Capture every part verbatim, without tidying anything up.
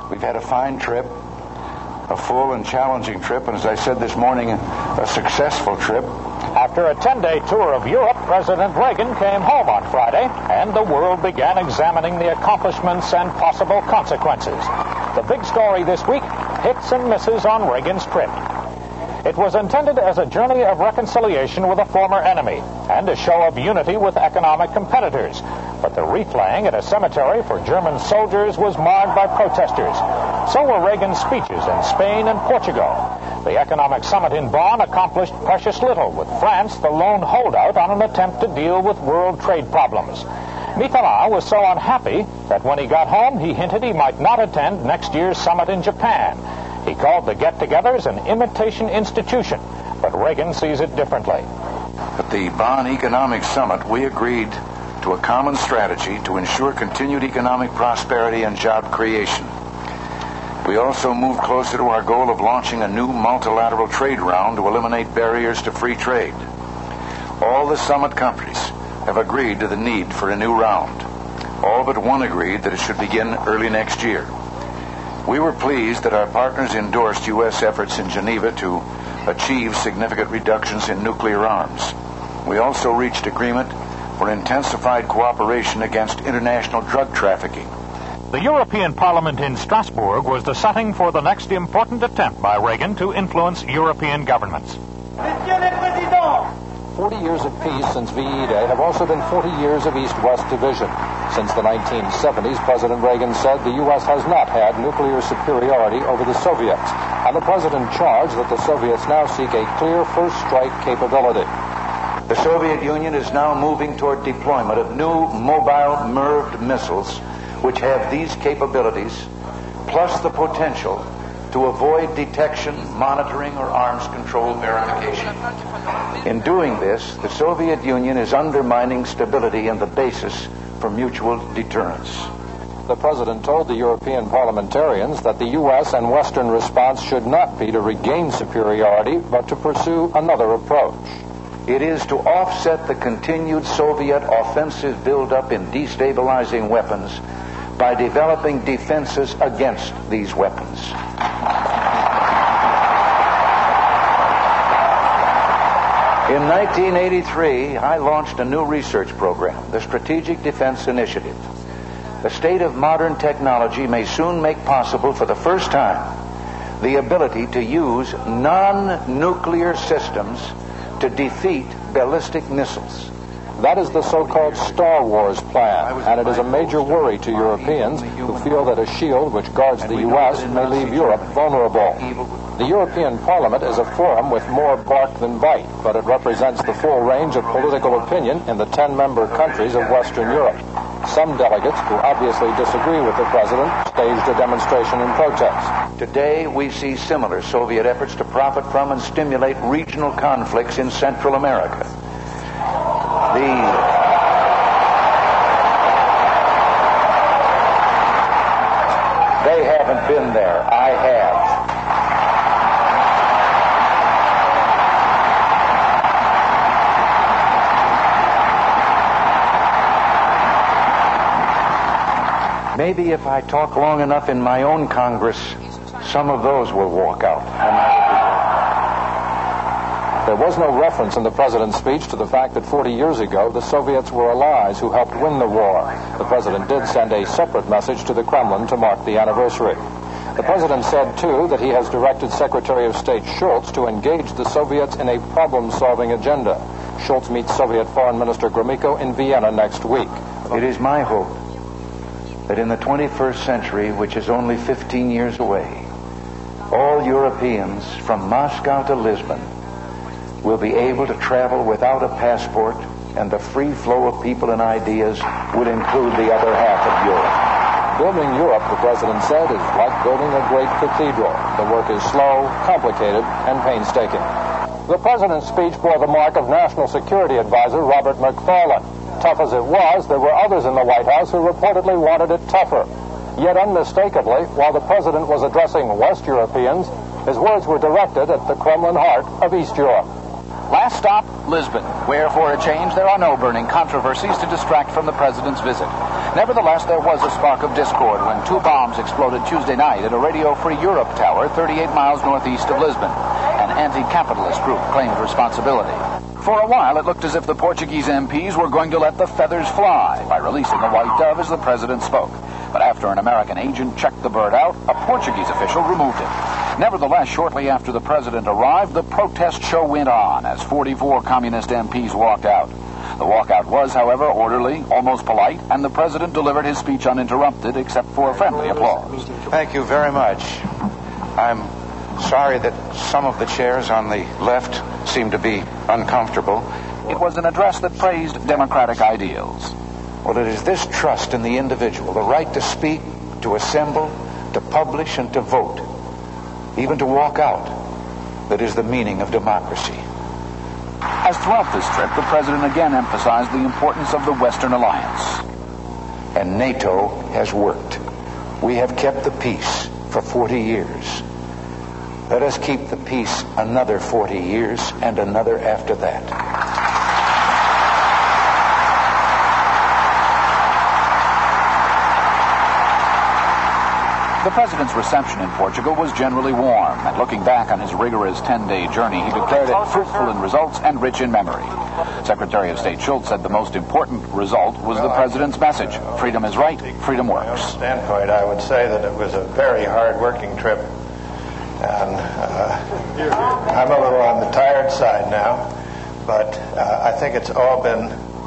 We've had a fine trip, a full and challenging trip, and as I said this morning, a successful trip. After a ten-day tour of Europe, President Reagan came home on Friday, and the world began examining the accomplishments and possible consequences. The big story this week, hits and misses on Reagan's trip. It was intended as a journey of reconciliation with a former enemy and a show of unity with economic competitors. But the wreath laying at a cemetery for German soldiers was marred by protesters. So were Reagan's speeches in Spain and Portugal. The economic summit in Bonn accomplished precious little, with France the lone holdout on an attempt to deal with world trade problems. Mitterrand was so unhappy that when he got home, he hinted he might not attend next year's summit in Japan. He called the get-togethers an imitation institution, but Reagan sees it differently. At the Bonn Economic Summit, we agreed to a common strategy to ensure continued economic prosperity and job creation. We also moved closer to our goal of launching a new multilateral trade round to eliminate barriers to free trade. All the summit countries have agreed to the need for a new round. All but one agreed that it should begin early next year. We were pleased that our partners endorsed U S efforts in Geneva to achieve significant reductions in nuclear arms. We also reached agreement for intensified cooperation against international drug trafficking. The European Parliament in Strasbourg was the setting for the next important attempt by Reagan to influence European governments. Forty years of peace since V E Day have also been forty years of East-West division. Since the nineteen seventies, President Reagan said the U S has not had nuclear superiority over the Soviets, and the president charged that the Soviets now seek a clear first strike capability. The Soviet Union is now moving toward deployment of new mobile M I R V missiles, which have these capabilities, plus the potential to avoid detection, monitoring, or arms control verification. In doing this, the Soviet Union is undermining stability and the basis for mutual deterrence. The president told the European parliamentarians that the U S and Western response should not be to regain superiority, but to pursue another approach. It is to offset the continued Soviet offensive buildup in destabilizing weapons by developing defenses against these weapons. In nineteen eighty-three, I launched a new research program, the Strategic Defense Initiative. The state of modern technology may soon make possible for the first time the ability to use non-nuclear systems to defeat ballistic missiles. That is the so-called Star Wars plan, and it is a major worry to Europeans who feel that a shield which guards the U S may leave Europe vulnerable. The European Parliament is a forum with more bark than bite, but it represents the full range of political opinion in the ten-member countries of Western Europe. Some delegates, who obviously disagree with the president, staged a demonstration in protest. Today, we see similar Soviet efforts to profit from and stimulate regional conflicts in Central America. The They haven't been there. I have. Maybe if I talk long enough in my own Congress, some of those will walk out. There was no reference in the president's speech to the fact that forty years ago, the Soviets were allies who helped win the war. The president did send a separate message to the Kremlin to mark the anniversary. The president said, too, that he has directed Secretary of State Shultz to engage the Soviets in a problem-solving agenda. Shultz meets Soviet Foreign Minister Gromyko in Vienna next week. It is my hope that in the twenty-first century, which is only fifteen years away, all Europeans from Moscow to Lisbon will be able to travel without a passport, and the free flow of people and ideas would include the other half of Europe. Building Europe, the president said, is like building a great cathedral. The work is slow, complicated, and painstaking. The president's speech bore the mark of National Security Advisor Robert McFarlane. Tough as it was, there were others in the White House who reportedly wanted it tougher. Yet unmistakably, while the president was addressing West Europeans, his words were directed at the Kremlin heart of East Europe. Last stop, Lisbon, where for a change there are no burning controversies to distract from the president's visit. Nevertheless, there was a spark of discord when two bombs exploded Tuesday night at a Radio Free Europe tower thirty-eight miles northeast of Lisbon. An anti-capitalist group claimed responsibility. For a while, it looked as if the Portuguese M Ps were going to let the feathers fly by releasing the white dove as the president spoke. But after an American agent checked the bird out, a Portuguese official removed it. Nevertheless, shortly after the president arrived, the protest show went on as forty-four communist M Ps walked out. The walkout was, however, orderly, almost polite, and the president delivered his speech uninterrupted except for friendly applause. Thank you very much. I'm sorry that some of the chairs on the left seem to be uncomfortable. It was an address that praised democratic ideals. Well, it is this trust in the individual, the right to speak, to assemble, to publish, and to vote, even to walk out, that is the meaning of democracy. As throughout this trip, the president again emphasized the importance of the Western alliance. And NATO has worked. We have kept the peace for forty years. Let us keep the peace another forty years and another after that. The president's reception in Portugal was generally warm, and looking back on his rigorous ten-day journey, he declared it fruitful in results and rich in memory. Secretary of State Schultz said the most important result was the president's message: freedom is right, freedom works. From my standpoint, I would say that it was a very hard-working trip, and uh, I'm a little on the tired side now, but uh, I think it's all been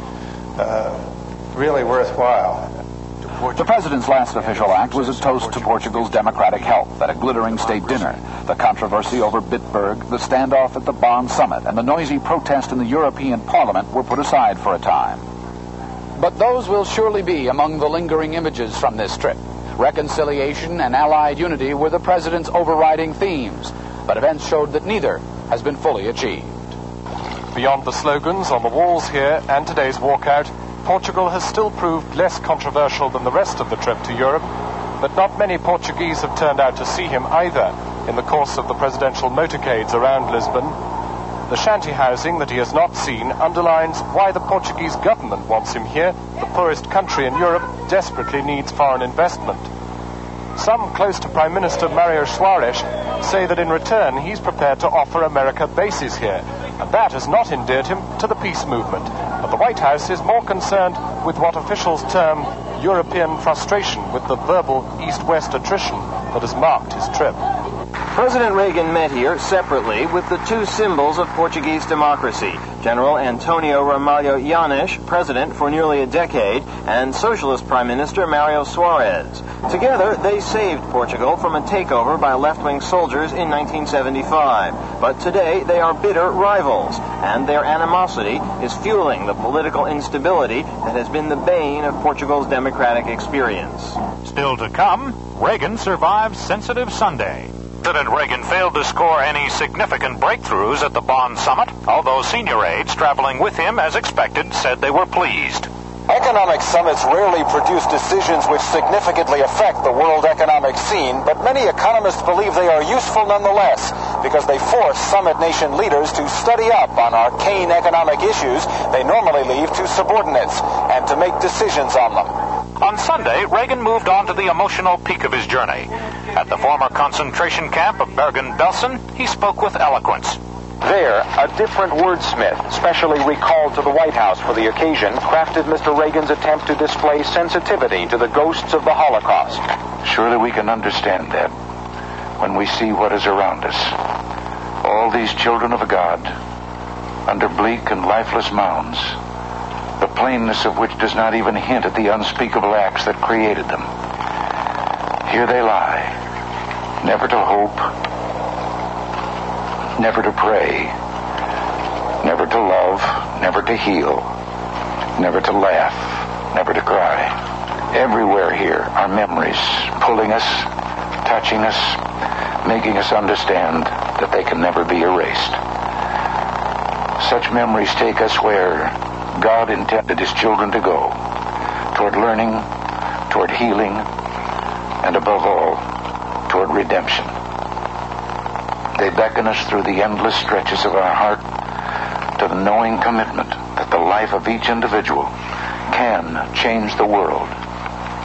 uh, really worthwhile. The president's last official act was a toast to Portugal's democratic health at a glittering state dinner. The controversy over Bitburg, the standoff at the Bonn summit, and the noisy protest in the European Parliament were put aside for a time. But those will surely be among the lingering images from this trip. Reconciliation and allied unity were the president's overriding themes, but events showed that neither has been fully achieved. Beyond the slogans on the walls here and today's walkout, Portugal has still proved less controversial than the rest of the trip to Europe, but not many Portuguese have turned out to see him either in the course of the presidential motorcades around Lisbon. The shanty housing that he has not seen underlines why the Portuguese government wants him here. The poorest country in Europe desperately needs foreign investment. Some close to Prime Minister Mario Soares say that in return he's prepared to offer America bases here, and that has not endeared him to the peace movement. But the White House is more concerned with what officials term European frustration with the verbal East-West attrition that has marked his trip. President Reagan met here separately with the two symbols of Portuguese democracy, General Antonio Ramalho Yanes, president for nearly a decade, and Socialist Prime Minister Mario Soares. Together, they saved Portugal from a takeover by left-wing soldiers in nineteen seventy-five. But today, they are bitter rivals, and their animosity is fueling the political instability that has been the bane of Portugal's democratic experience. Still to come, Reagan survives Sensitive Sunday. President Reagan failed to score any significant breakthroughs at the Bonn summit, although senior aides traveling with him as expected said they were pleased. Economic summits rarely produce decisions which significantly affect the world economic scene, but many economists believe they are useful nonetheless because they force summit nation leaders to study up on arcane economic issues they normally leave to subordinates and to make decisions on them. On Sunday, Reagan moved on to the emotional peak of his journey. At the former concentration camp of Bergen-Belsen, he spoke with eloquence. There, a different wordsmith, specially recalled to the White House for the occasion, crafted Mister Reagan's attempt to display sensitivity to the ghosts of the Holocaust. Surely we can understand that when we see what is around us. All these children of God, under bleak and lifeless mounds, the plainness of which does not even hint at the unspeakable acts that created them. Here they lie, never to hope, never to pray, never to love, never to heal, never to laugh, never to cry. Everywhere here are memories pulling us, touching us, making us understand that they can never be erased. Such memories take us where God intended his children to go, toward learning, toward healing, and above all, toward redemption. They beckon us through the endless stretches of our heart to the knowing commitment that the life of each individual can change the world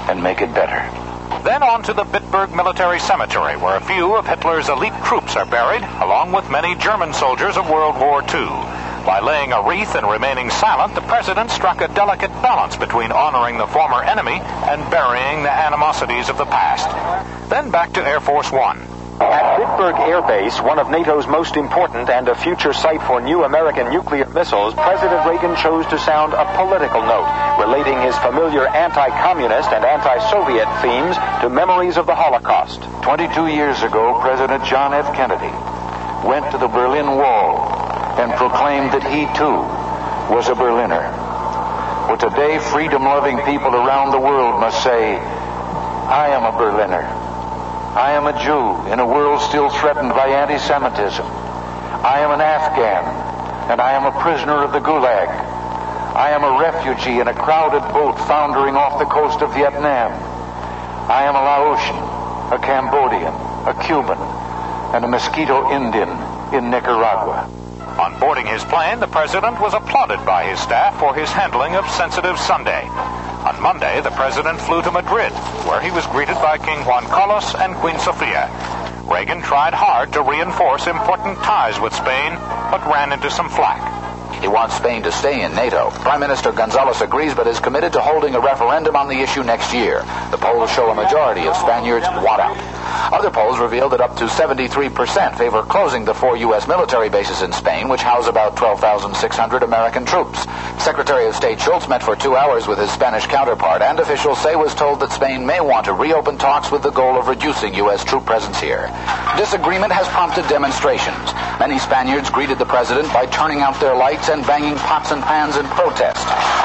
and make it better. Then on to the Bitburg Military Cemetery, where a few of Hitler's elite troops are buried, along with many German soldiers of World War Two. By laying a wreath and remaining silent, the president struck a delicate balance between honoring the former enemy and burying the animosities of the past. Then back to Air Force One. At Bitburg Air Base, one of NATO's most important and a future site for new American nuclear missiles, President Reagan chose to sound a political note, relating his familiar anti-communist and anti-Soviet themes to memories of the Holocaust. Twenty-two years ago, President John F. Kennedy went to the Berlin Wall and proclaimed that he, too, was a Berliner. Well, today, freedom-loving people around the world must say, I am a Berliner. I am a Jew in a world still threatened by anti-Semitism. I am an Afghan, and I am a prisoner of the Gulag. I am a refugee in a crowded boat foundering off the coast of Vietnam. I am a Laotian, a Cambodian, a Cuban, and a Mosquito Indian in Nicaragua. On boarding his plane, the president was applauded by his staff for his handling of sensitive Sunday. On Monday, the president flew to Madrid, where he was greeted by King Juan Carlos and Queen Sofia. Reagan tried hard to reinforce important ties with Spain, but ran into some flack. He wants Spain to stay in NATO. Prime Minister González agrees, but is committed to holding a referendum on the issue next year. The polls show a majority of Spaniards want out. Other polls reveal that up to seventy-three percent favor closing the four U S military bases in Spain, which house about twelve thousand six hundred American troops. Secretary of State Schultz met for two hours with his Spanish counterpart, and officials say was told that Spain may want to reopen talks with the goal of reducing U S troop presence here. Disagreement has prompted demonstrations. Many Spaniards greeted the president by turning out their lights and banging pots and pans in protest.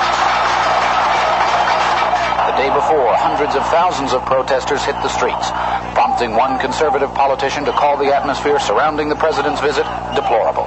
The day before, hundreds of thousands of protesters hit the streets, prompting one conservative politician to call the atmosphere surrounding the president's visit deplorable.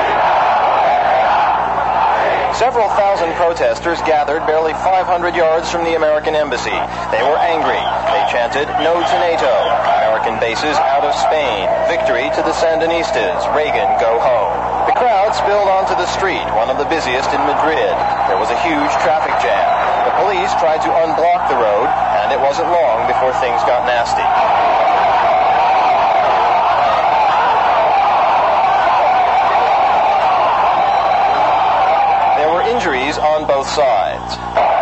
Several thousand protesters gathered barely five hundred yards from the American embassy. They were angry. They chanted, "No to NATO. American bases out of Spain. Victory to the Sandinistas. Reagan, go home." The crowd spilled onto the street, one of the busiest in Madrid. There was a huge traffic jam. The police tried to unblock the road, and it wasn't long before things got nasty. Injuries on both sides.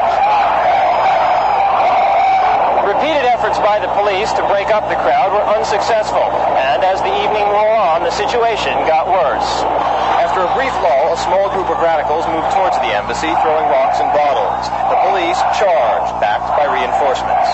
Repeated efforts by the police to break up the crowd were unsuccessful, and as the evening wore on, the situation got worse. After a brief lull, a small group of radicals moved towards the embassy, throwing rocks and bottles. The police charged, backed by reinforcements.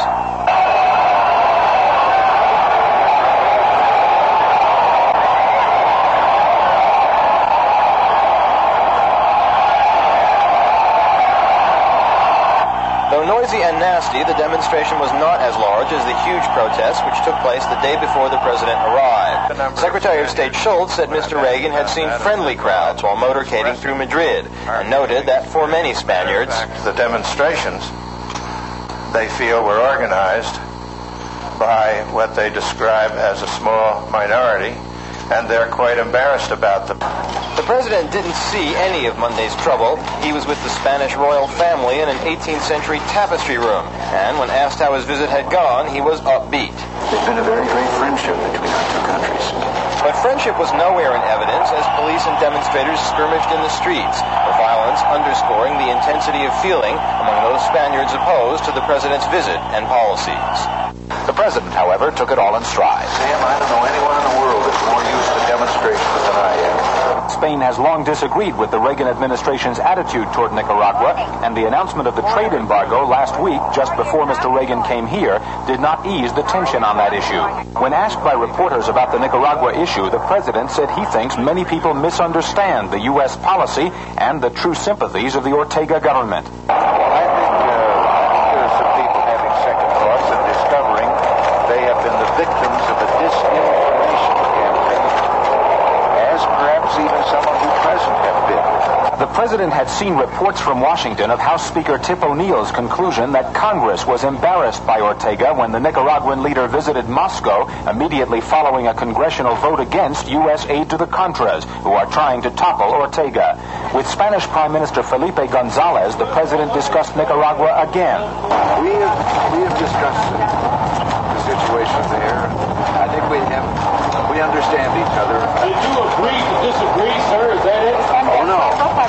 Noisy and nasty, the demonstration was not as large as the huge protest which took place the day before the president arrived. Secretary of State Schultz said Mister Reagan had seen friendly crowds while motorcading through Madrid, and noted that for many Spaniards, the demonstrations, they feel, were organized by what they describe as a small minority, and they're quite embarrassed about them. The president didn't see any of Monday's trouble. He was with the Spanish royal family in an eighteenth century tapestry room, and when asked how his visit had gone, he was upbeat. There's been a very great friendship between our two countries. But friendship was nowhere in evidence as police and demonstrators skirmished in the streets, the violence underscoring the intensity of feeling among those Spaniards opposed to the president's visit and policies. The president, however, took it all in stride. Sam, I don't know anyone in the world that's more used to demonstrations than I am. Spain has long disagreed with the Reagan administration's attitude toward Nicaragua, and the announcement of the trade embargo last week, just before Mister Reagan came here, did not ease the tension on that issue. When asked by reporters about the Nicaragua issue, the president said he thinks many people misunderstand the U S policy and the true sympathies of the Ortega government. Well, I think uh, there's some people having second thoughts and discovering they have been the victims of a disinformation campaign, as perhaps even some of you present have been. The president had seen reports from Washington of House Speaker Tip O'Neill's conclusion that Congress was embarrassed by Ortega when the Nicaraguan leader visited Moscow immediately following a congressional vote against U S aid to the Contras, who are trying to topple Ortega. With Spanish Prime Minister Felipe Gonzalez, the president discussed Nicaragua again. We have, we have discussed the situation there. I think we have, we understand each other. Did you agree to disagree, sir? Is that it? Oh, no.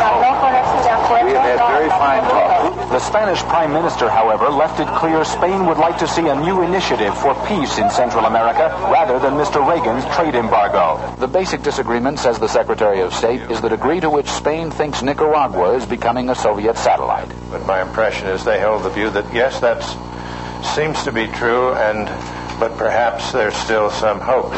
We have had very fine talk. The Spanish Prime Minister, however, left it clear Spain would like to see a new initiative for peace in Central America rather than Mister Reagan's trade embargo. The basic disagreement, says the Secretary of State, is the degree to which Spain thinks Nicaragua is becoming a Soviet satellite. But my impression is they held the view that, yes, that seems to be true, and but perhaps there's still some hope.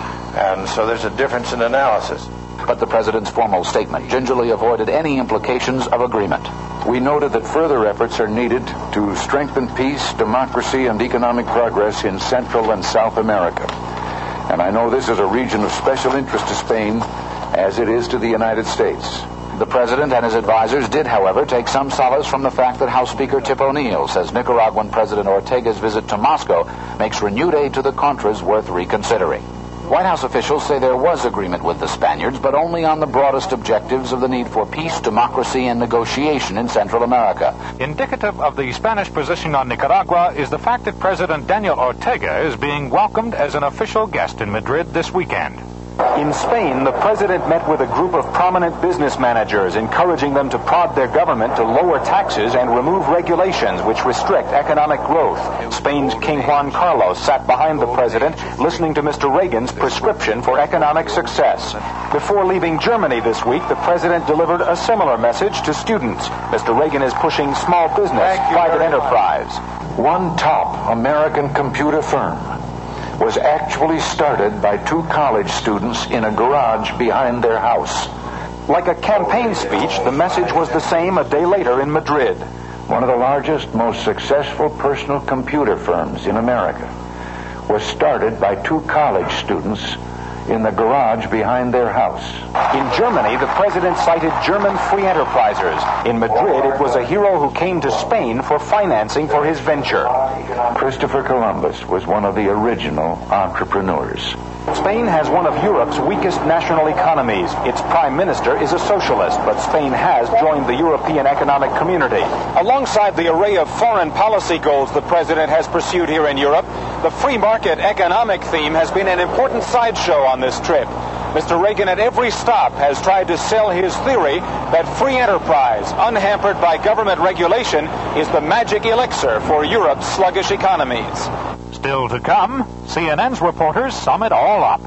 And so there's a difference in analysis. But the president's formal statement gingerly avoided any implications of agreement. We noted that further efforts are needed to strengthen peace, democracy, and economic progress in Central and South America. And I know this is a region of special interest to Spain, as it is to the United States. The president and his advisors did, however, take some solace from the fact that House Speaker Tip O'Neill says Nicaraguan President Ortega's visit to Moscow makes renewed aid to the Contras worth reconsidering. White House officials say there was agreement with the Spaniards, but only on the broadest objectives of the need for peace, democracy, and negotiation in Central America. Indicative of the Spanish position on Nicaragua is the fact that President Daniel Ortega is being welcomed as an official guest in Madrid this weekend. In Spain, the president met with a group of prominent business managers, encouraging them to prod their government to lower taxes and remove regulations which restrict economic growth. Spain's King Juan Carlos sat behind the president, listening to Mister Reagan's prescription for economic success. Before leaving Germany this week, the president delivered a similar message to students. Mister Reagan is pushing small business, private enterprise. One top American computer firm was actually started by two college students in a garage behind their house. Like a campaign speech, the message was the same a day later in Madrid. One of the largest, most successful personal computer firms in America was started by two college students in the garage behind their house. In Germany, the president cited German free enterprisers. In Madrid, it was a hero who came to Spain for financing for his venture. Christopher Columbus was one of the original entrepreneurs. Spain has one of Europe's weakest national economies. Its prime minister is a socialist, but Spain has joined the European Economic Community. Alongside the array of foreign policy goals the president has pursued here in Europe, the free market economic theme has been an important sideshow on this trip. Mister Reagan at every stop has tried to sell his theory that free enterprise, unhampered by government regulation, is the magic elixir for Europe's sluggish economies. Still to come, C N N's reporters sum it all up.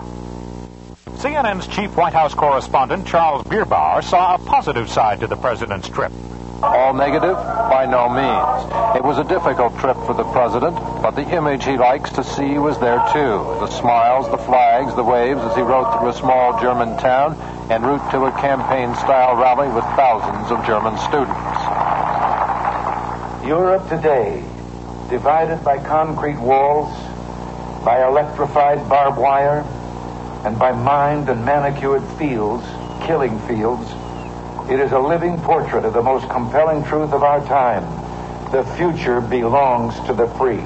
C N N's chief White House correspondent, Charles Bierbauer, saw a positive side to the president's trip. All negative? By no means. It was a difficult trip for the president, but the image he likes to see was there too. The smiles, the flags, the waves as he rode through a small German town en route to a campaign-style rally with thousands of German students. Europe today, divided by concrete walls, by electrified barbed wire, and by mined and manicured fields, killing fields, it is a living portrait of the most compelling truth of our time. The future belongs to the free.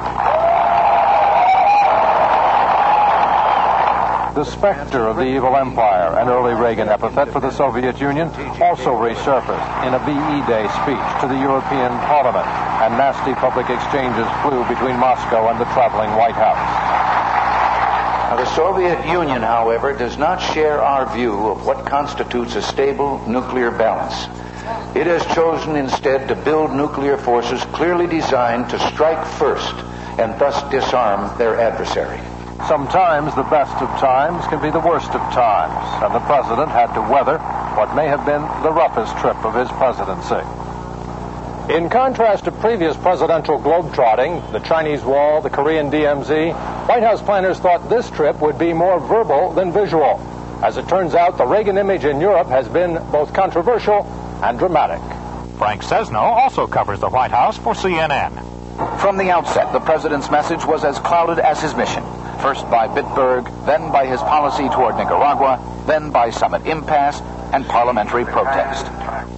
The specter of the evil empire, an early Reagan epithet for the Soviet Union, also resurfaced in a V E Day speech to the European Parliament, and nasty public exchanges flew between Moscow and the traveling White House. Now, the Soviet Union, however, does not share our view of what constitutes a stable nuclear balance. It has chosen instead to build nuclear forces clearly designed to strike first and thus disarm their adversary. Sometimes the best of times can be the worst of times, and the president had to weather what may have been the roughest trip of his presidency. In contrast to previous presidential globetrotting, the Chinese Wall, the Korean D M Z, White House planners thought this trip would be more verbal than visual. As it turns out, the Reagan image in Europe has been both controversial and dramatic. Frank Sesno also covers the White House for C N N. From the outset, the president's message was as clouded as his mission. First by Bitburg, then by his policy toward Nicaragua, then by summit impasse and parliamentary protest.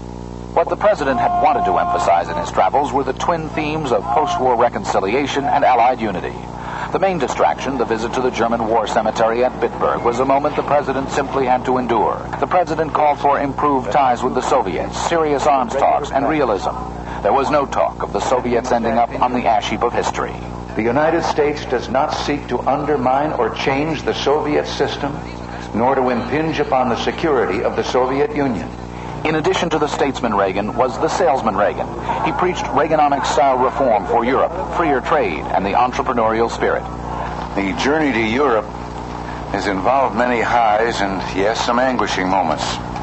What the president had wanted to emphasize in his travels were the twin themes of post-war reconciliation and Allied unity. The main distraction, the visit to the German war cemetery at Bitburg, was a moment the president simply had to endure. The president called for improved ties with the Soviets, serious arms talks, and realism. There was no talk of the Soviets ending up on the ash heap of history. The United States does not seek to undermine or change the Soviet system, nor to impinge upon the security of the Soviet Union. In addition to the statesman Reagan was the salesman Reagan. He preached Reaganomics-style reform for Europe, freer trade, and the entrepreneurial spirit. The journey to Europe has involved many highs and, yes, some anguishing moments.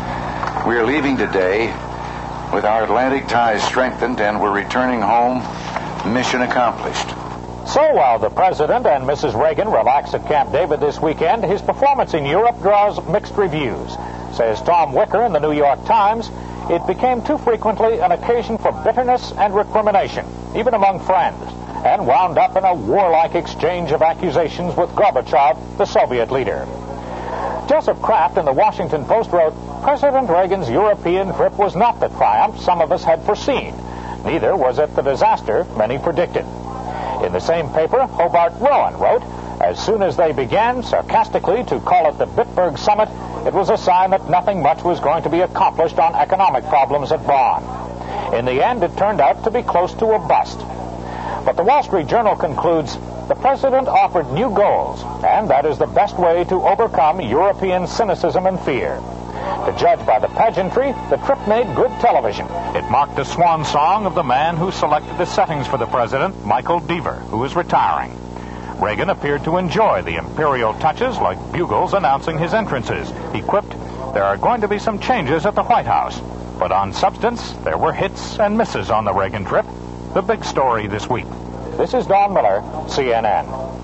We are leaving today with our Atlantic ties strengthened, and we're returning home, mission accomplished. So while the President and Missus Reagan relax at Camp David this weekend, his performance in Europe draws mixed reviews. Says Tom Wicker in the New York Times, it became too frequently an occasion for bitterness and recrimination, even among friends, and wound up in a warlike exchange of accusations with Gorbachev, the Soviet leader. Joseph Kraft in the Washington Post wrote, President Reagan's European trip was not the triumph some of us had foreseen. Neither was it the disaster many predicted. In the same paper, Hobart Rowan wrote, as soon as they began, sarcastically, to call it the Bitburg Summit, it was a sign that nothing much was going to be accomplished on economic problems at Bonn. In the end, it turned out to be close to a bust. But the Wall Street Journal concludes, the president offered new goals, and that is the best way to overcome European cynicism and fear. To judge by the pageantry, the trip made good television. It marked the swan song of the man who selected the settings for the president, Michael Deaver, who is retiring. Reagan appeared to enjoy the imperial touches, like bugles announcing his entrances. He quipped, there are going to be some changes at the White House. But on substance, there were hits and misses on the Reagan trip. The big story this week. This is Don Miller, C N N.